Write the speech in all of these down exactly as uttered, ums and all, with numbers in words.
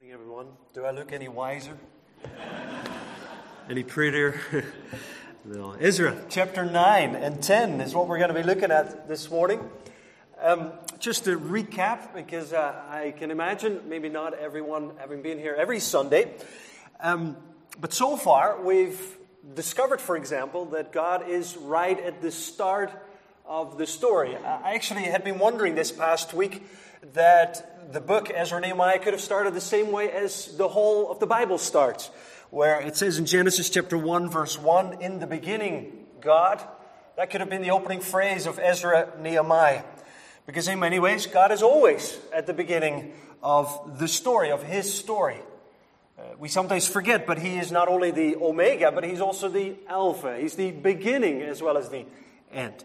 Everyone, do I look any wiser? Any prettier? No. Ezra chapter nine and ten is what we're going to be looking at this morning. Um, just to recap, because uh, I can imagine maybe not everyone having been here every Sunday, um, but so far we've discovered, for example, that God is right at the start of the story. I actually had been wondering this past week that the book Ezra and Nehemiah could have started the same way as the whole of the Bible starts, where it says in Genesis chapter one, verse one, in the beginning, God. That could have been the opening phrase of Ezra and Nehemiah. Because in many ways, God is always at the beginning of the story, of His story. Uh, we sometimes forget, but He is not only the Omega, but He's also the Alpha. He's the beginning as well as the end.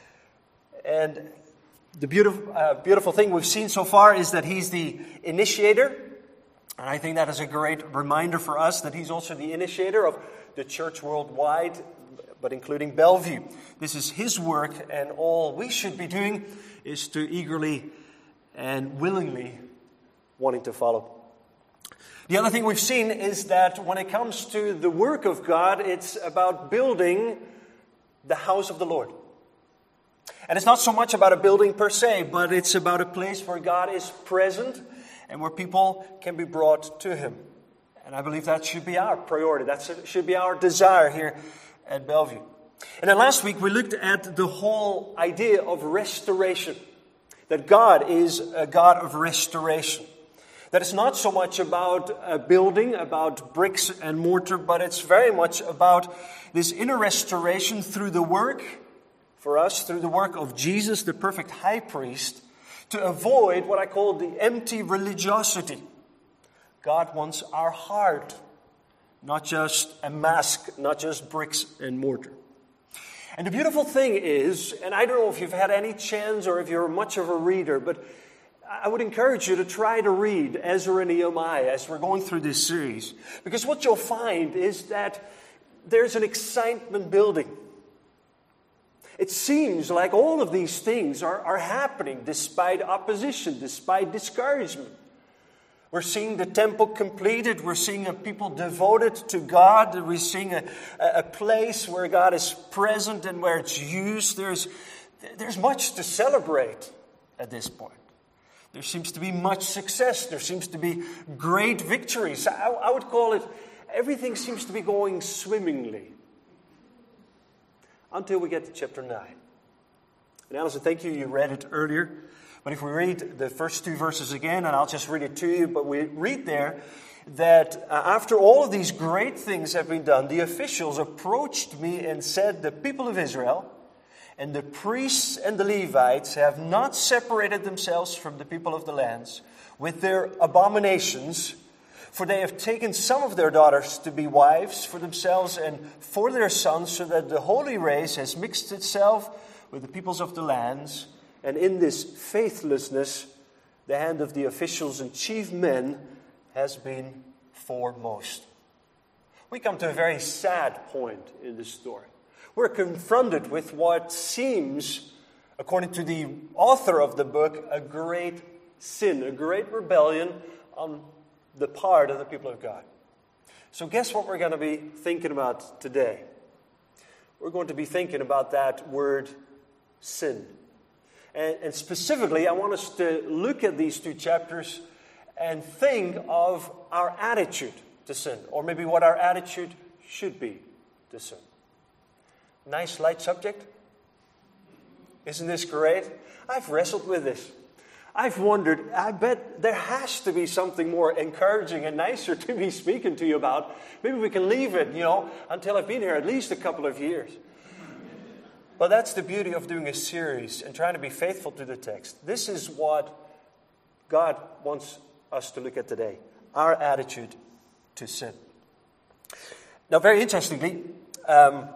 And the beautiful, uh, beautiful thing we've seen so far is that He's the initiator. And I think that is a great reminder for us that He's also the initiator of the church worldwide, but including Bellevue. This is His work, and all we should be doing is to eagerly and willingly wanting to follow. The other thing we've seen is that when it comes to the work of God, it's about building the house of the Lord. And it's not so much about a building per se, but it's about a place where God is present and where people can be brought to Him. And I believe that should be our priority. That should be our desire here at Bellevue. And then last week we looked at the whole idea of restoration. That God is a God of restoration. That it's not so much about a building, about bricks and mortar, but it's very much about this inner restoration through the work, for us, through the work of Jesus, the perfect high priest, to avoid what I call the empty religiosity. God wants our heart, not just a mask, not just bricks and mortar. And the beautiful thing is, and I don't know if you've had any chance or if you're much of a reader, but I would encourage you to try to read Ezra and Nehemiah as we're going through this series. Because what you'll find is that there's an excitement building. It seems like all of these things are, are happening despite opposition, despite discouragement. We're seeing the temple completed. We're seeing a people devoted to God. We're seeing a, a place where God is present and where it's used. There's, there's much to celebrate at this point. There seems to be much success. There seems to be great victories. I, I would call it, everything seems to be going swimmingly. Until we get to chapter nine. And Alison, thank you. You read it earlier. But if we read the first two verses again, and I'll just read it to you, but we read there that uh, after all of these great things have been done, the officials approached me and said, the people of Israel and the priests and the Levites have not separated themselves from the people of the lands with their abominations, for they have taken some of their daughters to be wives for themselves and for their sons, so that the holy race has mixed itself with the peoples of the lands. And in this faithlessness, the hand of the officials and chief men has been foremost. We come to a very sad point in this story. We're confronted with what seems, according to the author of the book, a great sin, a great rebellion on the part of the people of God. So guess what we're going to be thinking about today? We're going to be thinking about that word sin. And, and specifically, I want us to look at these two chapters and think of our attitude to sin, or maybe what our attitude should be to sin. Nice light subject? Isn't this great? I've wrestled with this. I've wondered, I bet there has to be something more encouraging and nicer to be speaking to you about. Maybe we can leave it, you know, until I've been here at least a couple of years. But that's the beauty of doing a series and trying to be faithful to the text. This is what God wants us to look at today. Our attitude to sin. Now, very interestingly, um,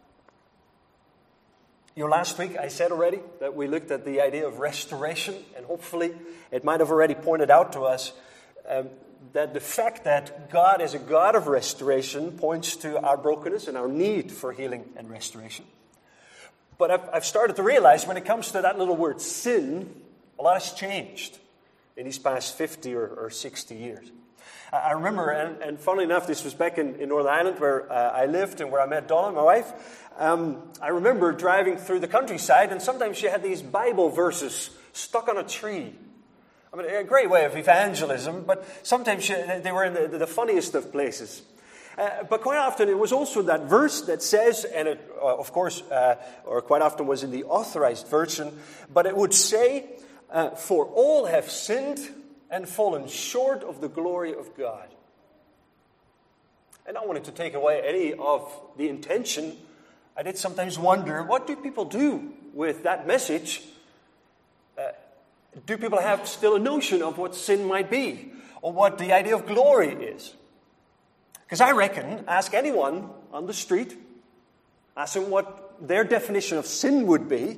You know, last week I said already that we looked at the idea of restoration, and hopefully it might have already pointed out to us um, that the fact that God is a God of restoration points to our brokenness and our need for healing and restoration. But I've, I've started to realize when it comes to that little word sin, a lot has changed in these past fifty or, or sixty years. I remember, and, and funnily enough, this was back in, in Northern Ireland where uh, I lived and where I met Donna, my wife. Um, I remember driving through the countryside, and sometimes she had these Bible verses stuck on a tree. I mean, a great way of evangelism, but sometimes she, they were in the, the funniest of places. Uh, but quite often it was also that verse that says, and it, uh, of course, uh, or quite often was in the authorized version, but it would say, uh, for all have sinned and fallen short of the glory of God. And I wanted to take away any of the intention. I did sometimes wonder, what do people do with that message? Uh, do people have still a notion of what sin might be, or what the idea of glory is? Because I reckon, ask anyone on the street, ask them what their definition of sin would be,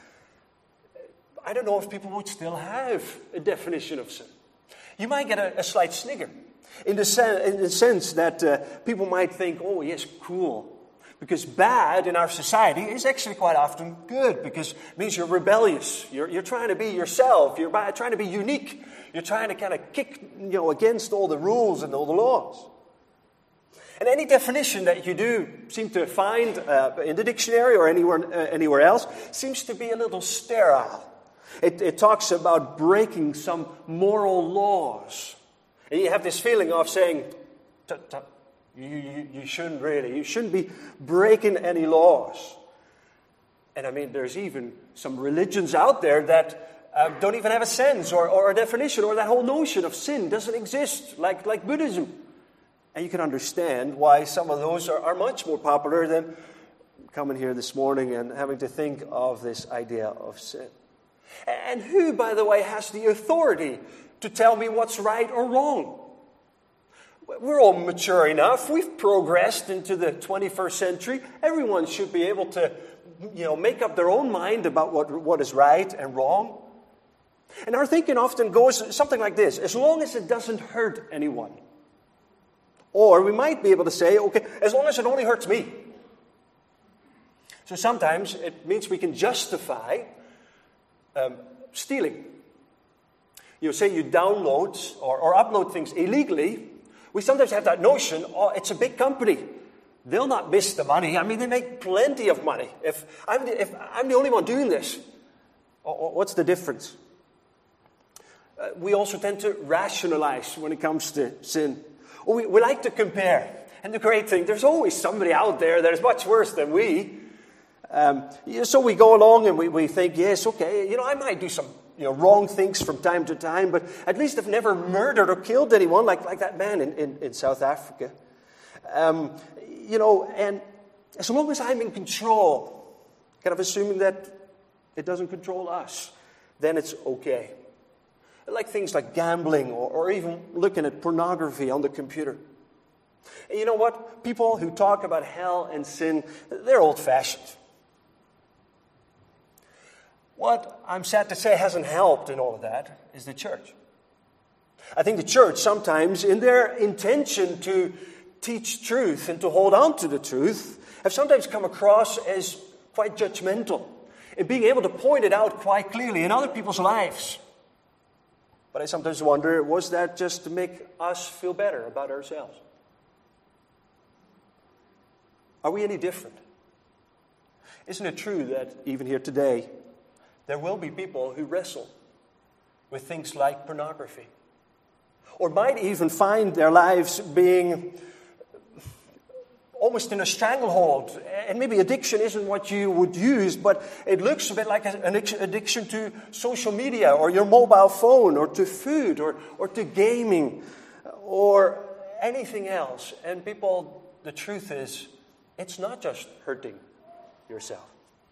I don't know if people would still have a definition of sin. You might get a, a slight snigger, in the, sen- in the sense that uh, people might think, oh yes, cool. Because bad in our society is actually quite often good, because it means you're rebellious. You're, you're trying to be yourself. You're by, trying to be unique. You're trying to kind of kick, you know, against all the rules and all the laws. And any definition that you do seem to find uh, in the dictionary or anywhere, uh, anywhere else seems to be a little sterile. It, it talks about breaking some moral laws. And you have this feeling of saying, you, you, you shouldn't really, you shouldn't be breaking any laws. And I mean, there's even some religions out there that uh, don't even have a sense or, or a definition, or that whole notion of sin doesn't exist, like, like Buddhism. And you can understand why some of those are, are much more popular than coming here this morning and having to think of this idea of sin. And who, by the way, has the authority to tell me what's right or wrong? We're all mature enough. We've progressed into the twenty-first century. Everyone should be able to, you know, make up their own mind about what, what is right and wrong. And our thinking often goes something like this: as long as it doesn't hurt anyone. Or we might be able to say, okay, as long as it only hurts me. So sometimes it means we can justify um, stealing. You know, say you download or, or upload things illegally. We sometimes have that notion, oh, it's a big company. They'll not miss the money. I mean, they make plenty of money. If I'm the, if I'm the only one doing this, what's the difference? Uh, we also tend to rationalize when it comes to sin. Or we, we like to compare. And the great thing, there's always somebody out there that is much worse than we. Um, so we go along and we, we think, yes, okay, you know, I might do some you know, wrong things from time to time, but at least I've never murdered or killed anyone like, like that man in, in, in South Africa. Um, you know, and as long as I'm in control, kind of assuming that it doesn't control us, then it's okay. Like things like gambling or, or even looking at pornography on the computer. And you know what? People who talk about hell and sin, they're old-fashioned. What I'm sad to say hasn't helped in all of that is the church. I think the church sometimes, in their intention to teach truth and to hold on to the truth, have sometimes come across as quite judgmental in being able to point it out quite clearly in other people's lives. But I sometimes wonder, was that just to make us feel better about ourselves? Are we any different? Isn't it true that even here today, there will be people who wrestle with things like pornography, or might even find their lives being almost in a stranglehold? And maybe addiction isn't what you would use, but it looks a bit like an addiction to social media, or your mobile phone, or to food, or, or to gaming, or anything else. And people, the truth is, it's not just hurting yourself.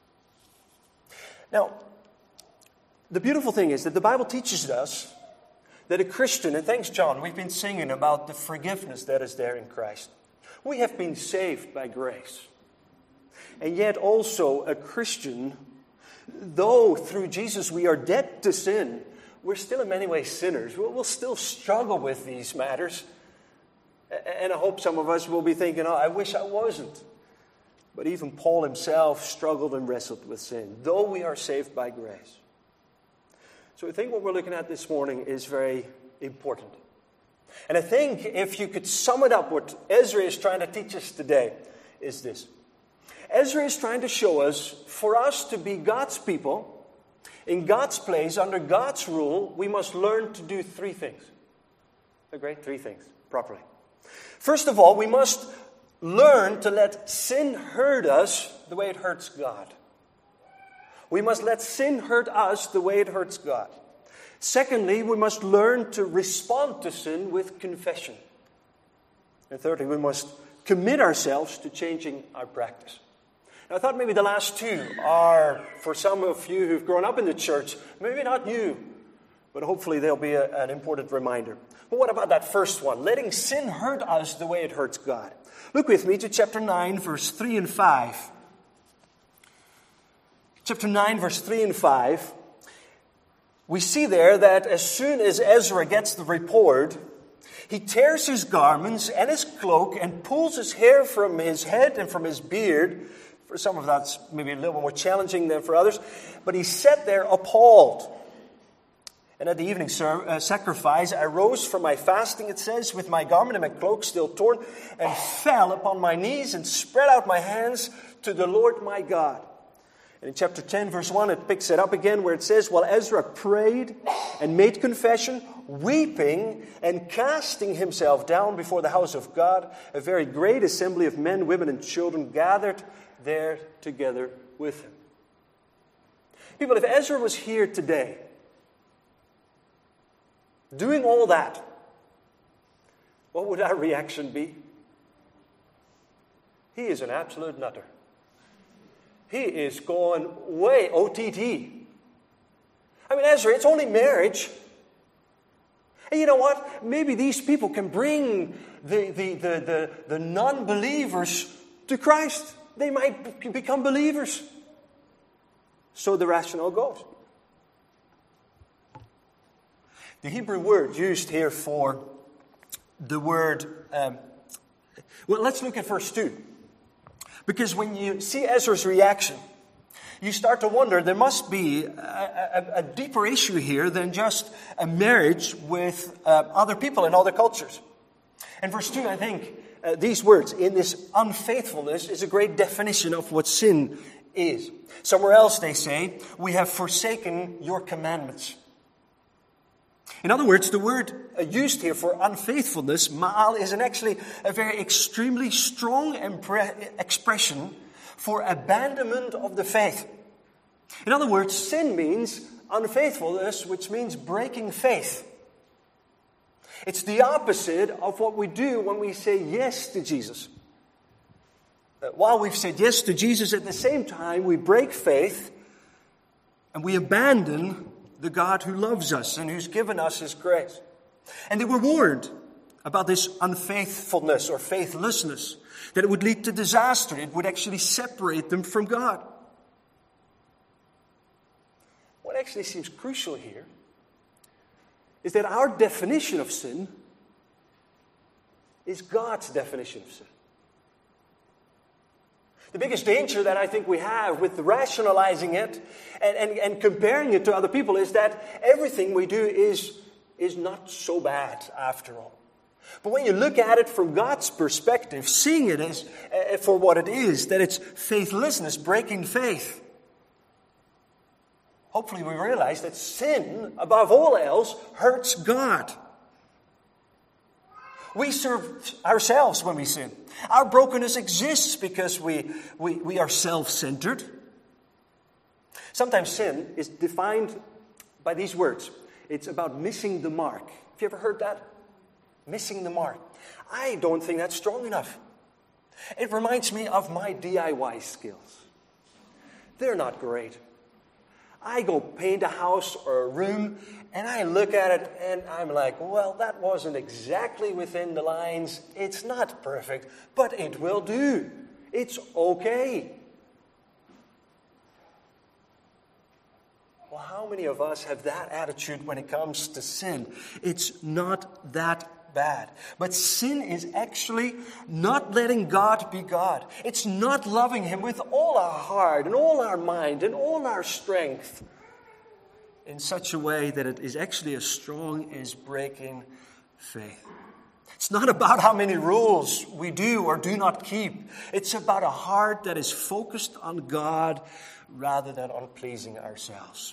Now, the beautiful thing is that the Bible teaches us that a Christian, and thanks John, we've been singing about the forgiveness that is there in Christ. We have been saved by grace. And yet also a Christian, though through Jesus we are dead to sin, we're still in many ways sinners. We'll still struggle with these matters. And I hope some of us will be thinking, oh, I wish I wasn't. But even Paul himself struggled and wrestled with sin, though we are saved by grace. So I think what we're looking at this morning is very important. And I think if you could sum it up, what Ezra is trying to teach us today is this. Ezra is trying to show us, for us to be God's people, in God's place, under God's rule, we must learn to do three things. They're great, three things, properly. First of all, we must learn to let sin hurt us the way it hurts God. We must let sin hurt us the way it hurts God. Secondly, we must learn to respond to sin with confession. And thirdly, we must commit ourselves to changing our practice. Now, I thought maybe the last two are, for some of you who've grown up in the church, maybe not new, but hopefully they'll be a, an important reminder. But what about that first one? Letting sin hurt us the way it hurts God. Look with me to chapter nine, verse three and five. Chapter nine, verse three and five. We see there that as soon as Ezra gets the report, he tears his garments and his cloak and pulls his hair from his head and from his beard. For some of that's maybe a little more challenging than for others. But he sat there appalled. And at the evening ser- uh, sacrifice, I rose from my fasting, it says, with my garment and my cloak still torn, and fell upon my knees and spread out my hands to the Lord my God. And in chapter ten, verse one, it picks it up again where it says, while Ezra prayed and made confession, weeping and casting himself down before the house of God, a very great assembly of men, women, and children gathered there together with him. People, if Ezra was here today, doing all that, what would our reaction be? He is an absolute nutter. He is going way O T T. I mean, Ezra, it's only marriage. And you know what? Maybe these people can bring the, the, the, the, the non-believers to Christ. They might become believers. So the rationale goes. The Hebrew word used here for the word... Um, well, let's look at verse two. Because when you see Ezra's reaction, you start to wonder, there must be a, a, a deeper issue here than just a marriage with uh, other people in other cultures. And verse two, I think, uh, these words, in this unfaithfulness, is a great definition of what sin is. Somewhere else they say, we have forsaken your commandments. In other words, the word used here for unfaithfulness, ma'al, is an actually a very extremely strong impre- expression for abandonment of the faith. In other words, sin means unfaithfulness, which means breaking faith. It's the opposite of what we do when we say yes to Jesus. While we've said yes to Jesus, at the same time we break faith and we abandon the God who loves us and who's given us His grace. And they were warned about this unfaithfulness or faithlessness, that it would lead to disaster. It would actually separate them from God. What actually seems crucial here is that our definition of sin is God's definition of sin. The biggest danger that I think we have with rationalizing it and, and, and comparing it to other people is that everything we do is, is not so bad after all. But when you look at it from God's perspective, seeing it as uh, for what it is, that it's faithlessness, breaking faith, hopefully we realize that sin, above all else, hurts God. We serve ourselves when we sin. Our brokenness exists because we, we, we are self-centered. Sometimes sin is defined by these words. It's about missing the mark. Have you ever heard that? Missing the mark. I don't think that's strong enough. It reminds me of my D I Y skills. They're not great. I go paint a house or a room, and I look at it, and I'm like, well, that wasn't exactly within the lines. It's not perfect, but it will do. It's okay. Well, how many of us have that attitude when it comes to sin? It's not that bad. But sin is actually not letting God be God. It's not loving Him with all our heart and all our mind and all our strength in such a way that it is actually as strong as breaking faith. It's not about how many rules we do or do not keep. It's about a heart that is focused on God rather than on pleasing ourselves.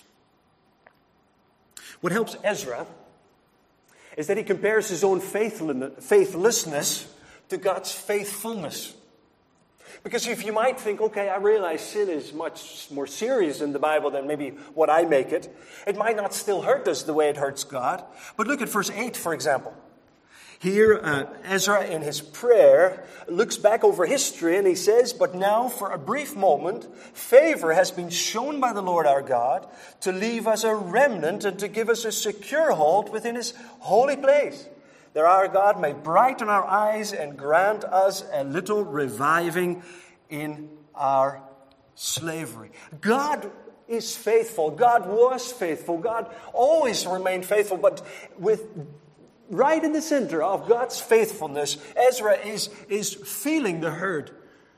What helps Ezra is that he compares his own faithlessness to God's faithfulness. Because if you might think, okay, I realize sin is much more serious in the Bible than maybe what I make it. It might not still hurt us the way it hurts God. But look at verse eight, for example. Here, uh, Ezra, in his prayer, looks back over history and he says, "But now, for a brief moment, favor has been shown by the Lord our God to leave us a remnant and to give us a secure hold within His holy place. That our God may brighten our eyes and grant us a little reviving in our slavery." God is faithful. God was faithful. God always remained faithful, but with right in the center of God's faithfulness, Ezra is, is feeling the hurt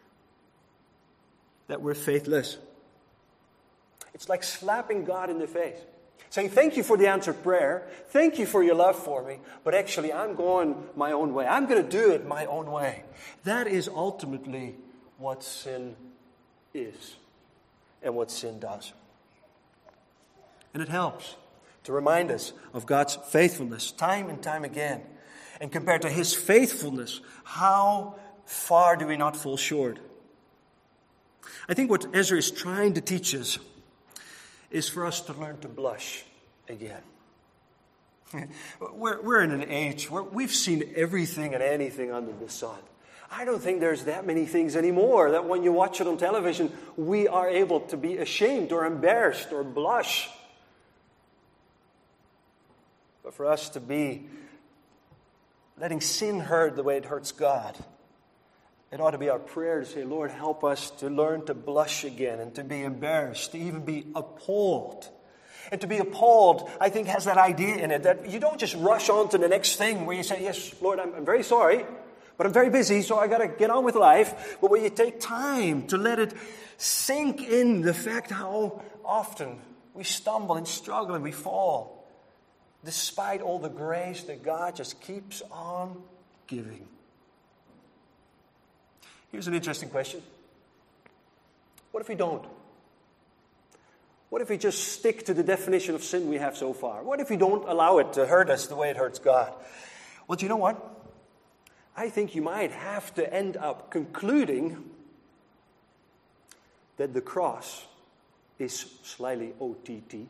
that we're faithless. It's like slapping God in the face, saying, "Thank you for the answered prayer. Thank you for your love for me. But actually, I'm going my own way. I'm going to do it my own way." That is ultimately what sin is and what sin does. And it helps to remind us of God's faithfulness time and time again. And compared to His faithfulness, how far do we not fall short? I think what Ezra is trying to teach us is for us to learn to blush again. We're, we're in an age where we've seen everything and anything under the sun. I don't think there's that many things anymore that when you watch it on television, we are able to be ashamed or embarrassed or blush. But for us to be letting sin hurt the way it hurts God, it ought to be our prayer to say, "Lord, help us to learn to blush again and to be embarrassed, to even be appalled." And to be appalled, I think, has that idea in it that you don't just rush on to the next thing where you say, "Yes, Lord, I'm, I'm very sorry, but I'm very busy, so I got to get on with life." But where you take time to let it sink in the fact how often we stumble and struggle and we fall, despite all the grace that God just keeps on giving. Here's an interesting question. What if we don't? What if we just stick to the definition of sin we have so far? What if we don't allow it to hurt us the way it hurts God? Well, do you know what? I think you might have to end up concluding that the cross is slightly O T T.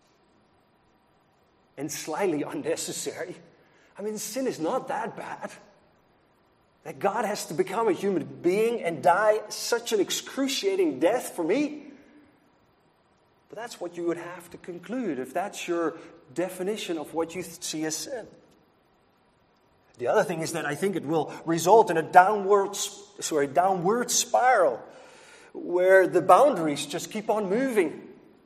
And slightly unnecessary. I mean, sin is not that bad. That God has to become a human being and die such an excruciating death for me. But that's what you would have to conclude if that's your definition of what you see as sin. The other thing is that I think it will result in a downward, sorry, downward spiral where the boundaries just keep on moving.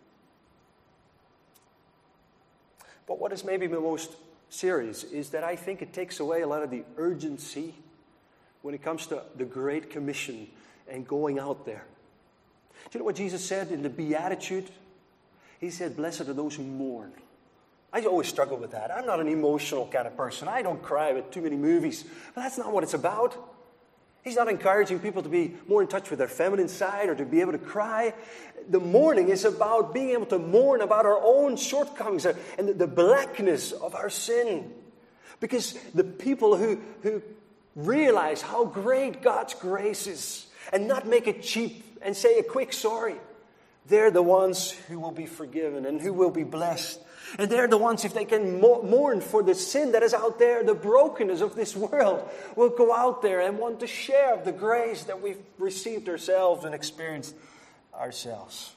But what is maybe the most serious is that I think it takes away a lot of the urgency when it comes to the Great Commission and going out there. Do you know what Jesus said in the Beatitude? He said, "Blessed are those who mourn." I always struggle with that. I'm not an emotional kind of person. I don't cry with too many movies. But that's not what it's about. He's not encouraging people to be more in touch with their feminine side or to be able to cry. The mourning is about being able to mourn about our own shortcomings and the blackness of our sin. Because the people who, who realize how great God's grace is and not make it cheap and say a quick sorry, they're the ones who will be forgiven and who will be blessed. And they're the ones, if they can mourn for the sin that is out there, the brokenness of this world, will go out there and want to share the grace that we've received ourselves and experienced ourselves.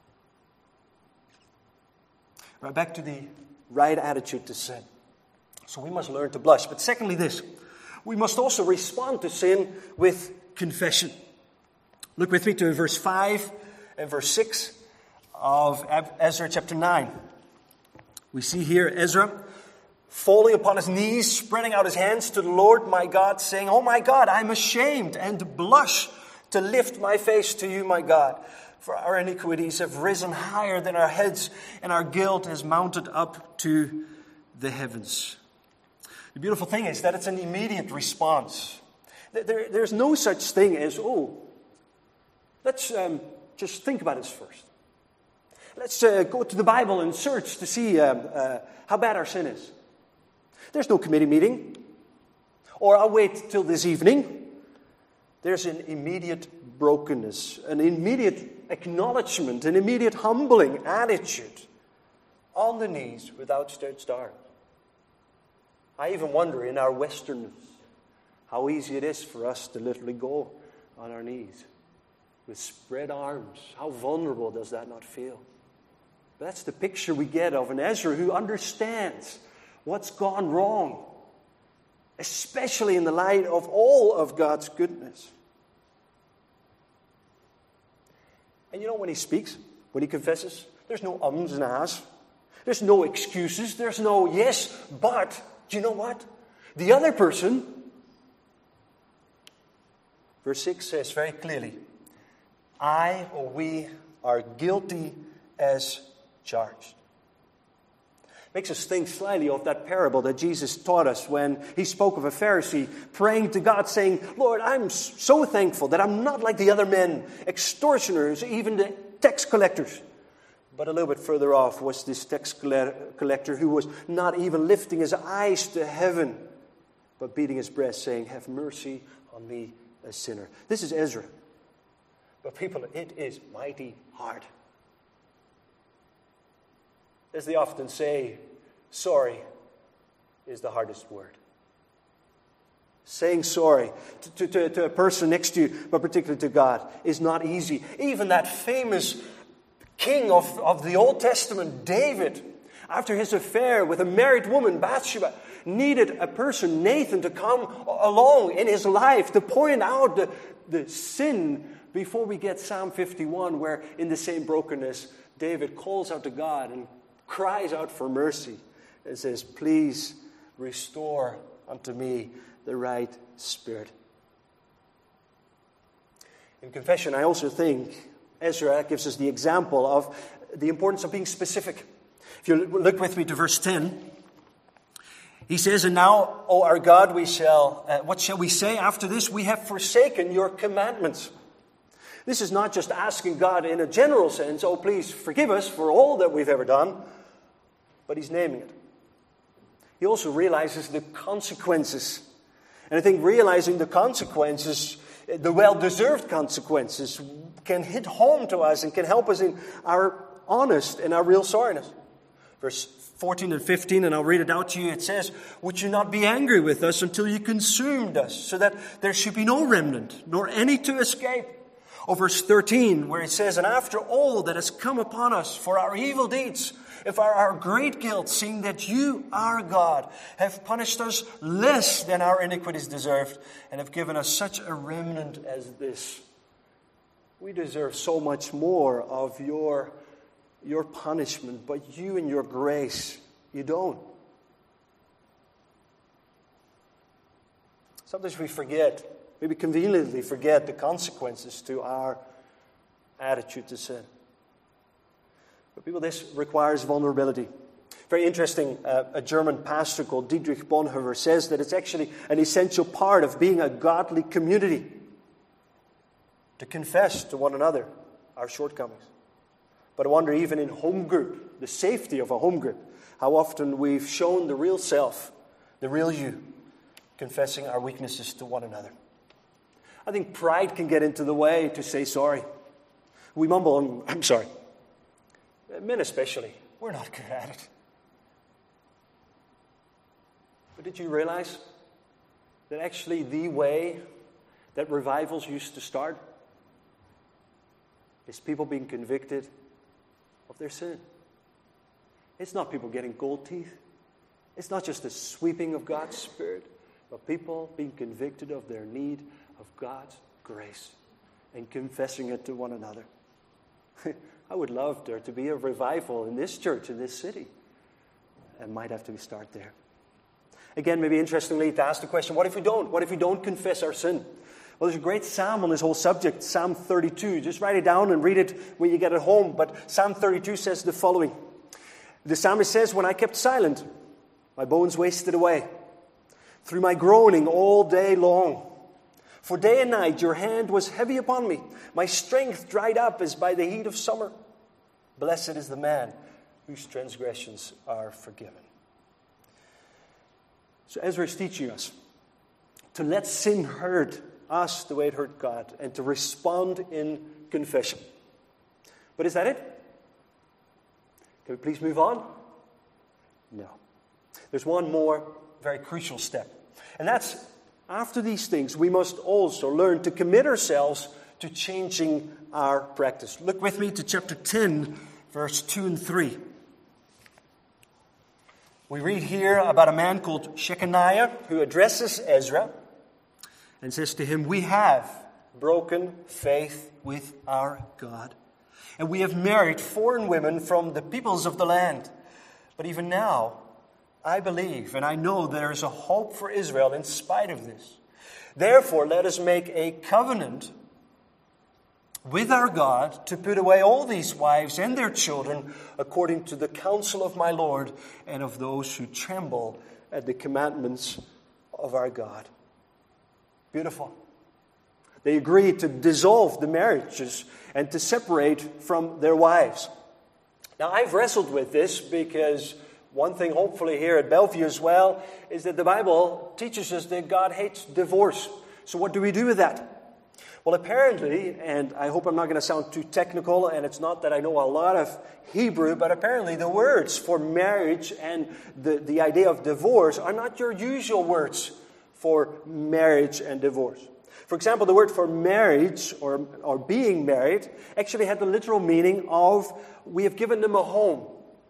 Right, back to the right attitude to sin. So we must learn to blush. But secondly this, we must also respond to sin with confession. Look with me to verse five and verse six of Ezra chapter nine. We see here Ezra falling upon his knees, spreading out his hands to the Lord my God, saying, "Oh my God, I'm ashamed and blush to lift my face to you, my God. For our iniquities have risen higher than our heads, and our guilt has mounted up to the heavens." The beautiful thing is that it's an immediate response. There, there's no such thing as, oh, let's um, just think about this first. Let's uh, go to the Bible and search to see uh, uh, how bad our sin is. There's no committee meeting. Or I'll wait till this evening. There's an immediate brokenness, an immediate acknowledgement, an immediate humbling attitude on the knees with outstretched arms. I even wonder in our Westernness how easy it is for us to literally go on our knees with spread arms. How vulnerable does that not feel? But that's the picture we get of an Ezra who understands what's gone wrong, especially in the light of all of God's goodness. And you know, when he speaks, when he confesses, there's no ums and ahs. There's no excuses. There's no yes, but. Do you know what? The other person, verse six says very clearly, I or we are guilty as charged. Makes us think slightly of that parable that Jesus taught us when he spoke of a Pharisee praying to God saying, Lord, I'm so thankful that I'm not like the other men, extortioners, even the tax collectors. But a little bit further off was this tax collector who was not even lifting his eyes to heaven, but beating his breast, saying, have mercy on me, a sinner. This is Ezra. But people, it is mighty hard. As they often say, sorry is the hardest word. Saying sorry to, to, to a person next to you, but particularly to God, is not easy. Even that famous king of, of the Old Testament, David, after his affair with a married woman, Bathsheba, needed a person, Nathan, to come along in his life to point out the, the sin before we get Psalm fifty-one, where in the same brokenness, David calls out to God and cries out for mercy and says, please restore unto me the right spirit. In confession, I also think Ezra gives us the example of the importance of being specific. If you look with me to verse ten, he says, and now, O our God, we shall, uh, what shall we say after this? We have forsaken your commandments. This is not just asking God in a general sense, oh, please forgive us for all that we've ever done, but he's naming it. He also realizes the consequences. And I think realizing the consequences, the well-deserved consequences, can hit home to us and can help us in our honest and our real sorriness. Verse fourteen and fifteen, and I'll read it out to you. It says, would you not be angry with us until you consumed us, so that there should be no remnant, nor any to escape? Or verse thirteen, where it says, and after all that has come upon us for our evil deeds, if our, our great guilt, seeing that you, our God, have punished us less than our iniquities deserved, and have given us such a remnant as this. We deserve so much more of your, your punishment, but you in your grace, you don't. Sometimes we forget, maybe conveniently forget the consequences to our attitude to sin. But people, this requires vulnerability. Very interesting, uh, a German pastor called Dietrich Bonhoeffer says that it's actually an essential part of being a godly community to confess to one another our shortcomings. But I wonder, even in home group, the safety of a home group, how often we've shown the real self, the real you, confessing our weaknesses to one another. I think pride can get into the way to say sorry. We mumble, and, I'm sorry. Men especially, we're not good at it. But did you realize that actually the way that revivals used to start is people being convicted of their sin? It's not people getting gold teeth. It's not just a sweeping of God's Spirit, but people being convicted of their need of God's grace and confessing it to one another. I would love there to be a revival in this church, in this city. It might have to start there. Again, maybe interestingly, to ask the question, what if we don't? What if we don't confess our sin? Well, there's a great psalm on this whole subject, Psalm thirty-two. Just write it down and read it when you get it home. But Psalm thirty-two says the following. The psalmist says, when I kept silent, my bones wasted away. through my groaning all day long. For day and night your hand was heavy upon me. My strength dried up as by the heat of summer. Blessed is the man whose transgressions are forgiven. So Ezra is teaching us to let sin hurt us the way it hurt God, and to respond in confession. But is that it? Can we please move on? No. There's one more very crucial step. And that's, after these things, we must also learn to commit ourselves to changing our practice. Look with me to chapter ten, verse two and three. We read here about a man called Shechaniah who addresses Ezra and says to him, "We have broken faith with our God, and we have married foreign women from the peoples of the land. But even now, I believe and I know there is a hope for Israel in spite of this. Therefore, let us make a covenant with our God to put away all these wives and their children according to the counsel of my Lord and of those who tremble at the commandments of our God." Beautiful. They agreed to dissolve the marriages and to separate from their wives. Now, I've wrestled with this because one thing, hopefully, here at Bellevue as well, is that the Bible teaches us that God hates divorce. So what do we do with that? Well, apparently, and I hope I'm not going to sound too technical, and it's not that I know a lot of Hebrew, but apparently the words for marriage and the, the idea of divorce are not your usual words for marriage and divorce. For example, the word for marriage or, or being married actually had the literal meaning of we have given them a home.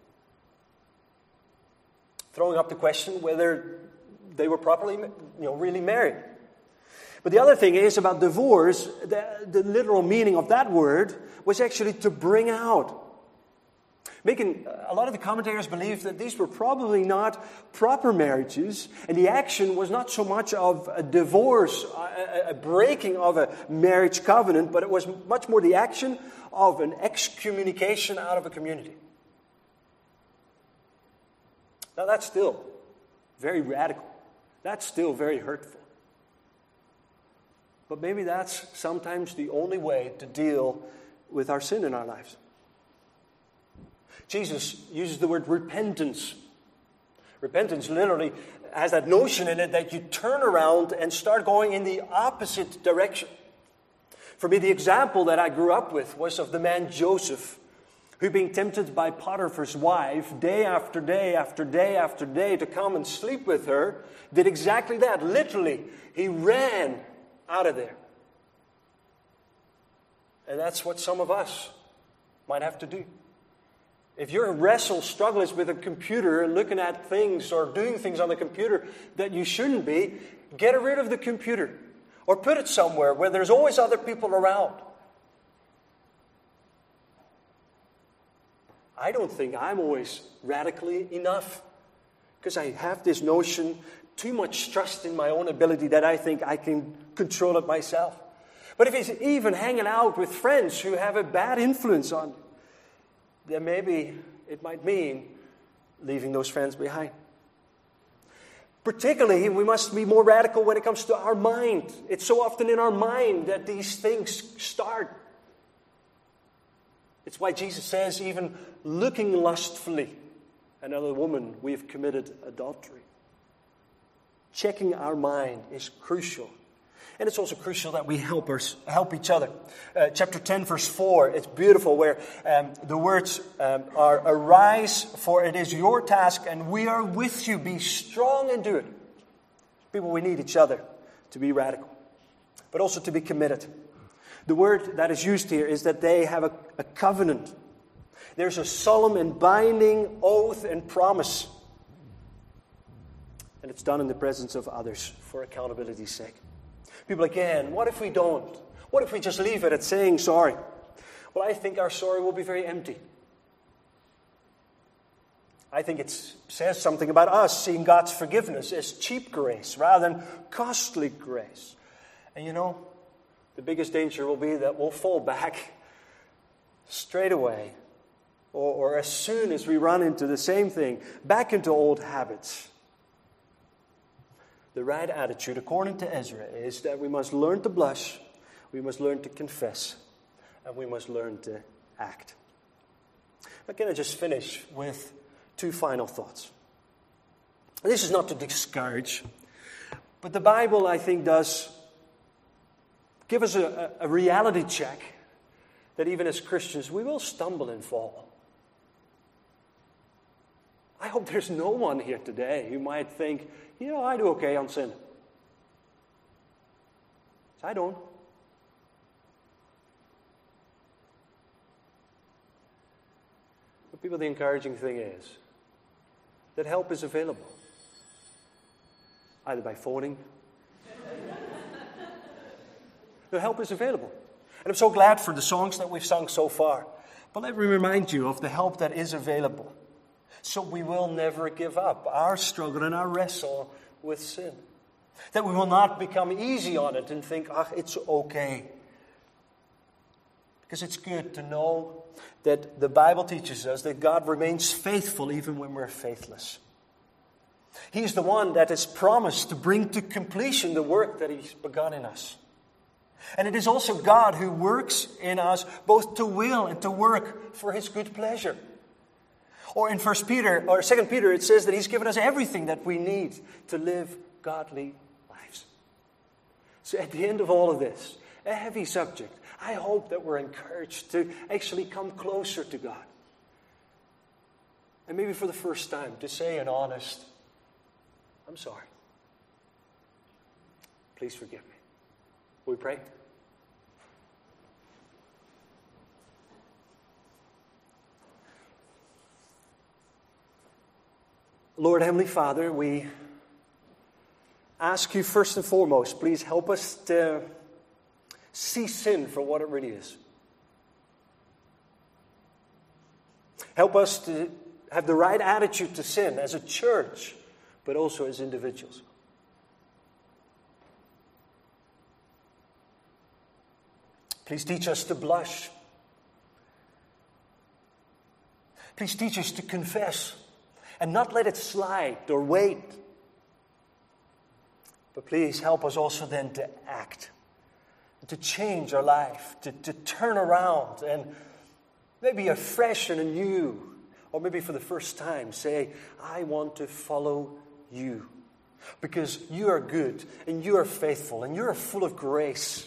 Throwing up the question whether they were properly, you know, really married. But the other thing is about divorce, the, the literal meaning of that word was actually to bring out. Making a lot of the commentators believe that these were probably not proper marriages, and the action was not so much of a divorce, a, a breaking of a marriage covenant, but it was much more the action of an excommunication out of a community. Now that's still very radical. That's still very hurtful. But maybe that's sometimes the only way to deal with our sin in our lives. Jesus uses the word repentance. Repentance literally has that notion in it that you turn around and start going in the opposite direction. For me, the example that I grew up with was of the man Joseph, who, being tempted by Potiphar's wife day after day after day after day to come and sleep with her, did exactly that. Literally, he ran out of there. And that's what some of us might have to do. If your wrestle struggle is with a computer and looking at things or doing things on the computer that you shouldn't be, get rid of the computer or put it somewhere where there's always other people around. I don't think I'm always radically enough because I have this notion, too much trust in my own ability that I think I can control it myself. But if it's even hanging out with friends who have a bad influence on you, then maybe it might mean leaving those friends behind. Particularly, we must be more radical when it comes to our mind. It's so often in our mind that these things start. It's why Jesus says, even looking lustfully at another woman, we have committed adultery. Checking our mind is crucial. And it's also crucial that we help us, help each other. Uh, chapter ten, verse four, it's beautiful, where um, the words um, are, "Arise, for it is your task, and we are with you. Be strong and do it." People, we need each other to be radical, but also to be committed. The word that is used here is that they have a, a covenant. There's a solemn and binding oath and promise. And it's done in the presence of others for accountability's sake. People again, what if we don't? What if we just leave it at saying sorry? Well, I think our sorry will be very empty. I think it says something about us seeing God's forgiveness as cheap grace rather than costly grace. And you know, the biggest danger will be that we'll fall back straight away, or, or as soon as we run into the same thing, back into old habits. The right attitude, according to Ezra, is that we must learn to blush, we must learn to confess, and we must learn to act. Now, can I just finish with two final thoughts? This is not to discourage, but the Bible, I think, does give us a, a reality check that even as Christians, we will stumble and fall. I hope there's no one here today who might think, you know, I do okay on sin. I don't. But people, the encouraging thing is that help is available. Either by phoning. The help is available. And I'm so glad for the songs that we've sung so far. But let me remind you of the help that is available. So we will never give up our struggle and our wrestle with sin. That we will not become easy on it and think, ah, it's okay. Because it's good to know that the Bible teaches us that God remains faithful even when we're faithless. He's the one that has promised to bring to completion the work that He's begun in us. And it is also God who works in us both to will and to work for His good pleasure. Or in First Peter or Second Peter, it says that He's given us everything that we need to live godly lives. So at the end of all of this, a heavy subject, I hope that we're encouraged to actually come closer to God. And maybe for the first time to say an honest, I'm sorry. Please forgive me. Will we pray? Lord, Heavenly Father, we ask you first and foremost, please help us to see sin for what it really is. Help us to have the right attitude to sin as a church, but also as individuals. Please teach us to blush. Please teach us to confess and not let it slide or wait. But please help us also then to act, to change our life, to, to turn around and maybe afresh and anew, or maybe for the first time say, I want to follow you because you are good and you are faithful and you are full of grace.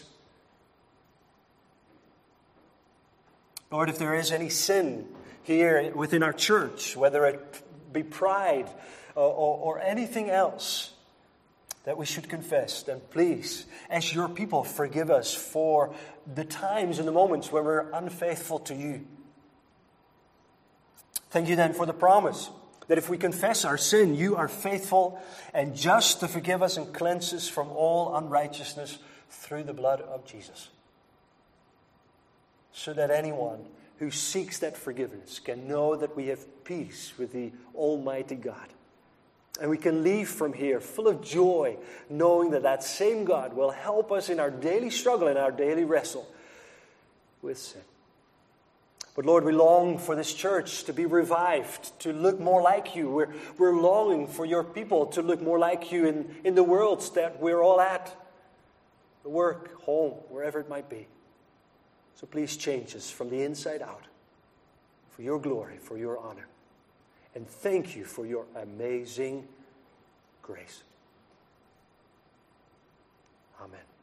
Lord, if there is any sin here within our church, whether it be pride or, or, or anything else that we should confess, then please, as your people, forgive us for the times and the moments when we're unfaithful to you. Thank you then for the promise that if we confess our sin, you are faithful and just to forgive us and cleanse us from all unrighteousness through the blood of Jesus. So that anyone who seeks that forgiveness can know that we have peace with the Almighty God. And we can leave from here full of joy, knowing that that same God will help us in our daily struggle and our daily wrestle with sin. But Lord, we long for this church to be revived, to look more like you. We're, we're longing for your people to look more like you in, in the worlds that we're all at. Work, home, wherever it might be. So please change us from the inside out for your glory, for your honor. And thank you for your amazing grace. Amen.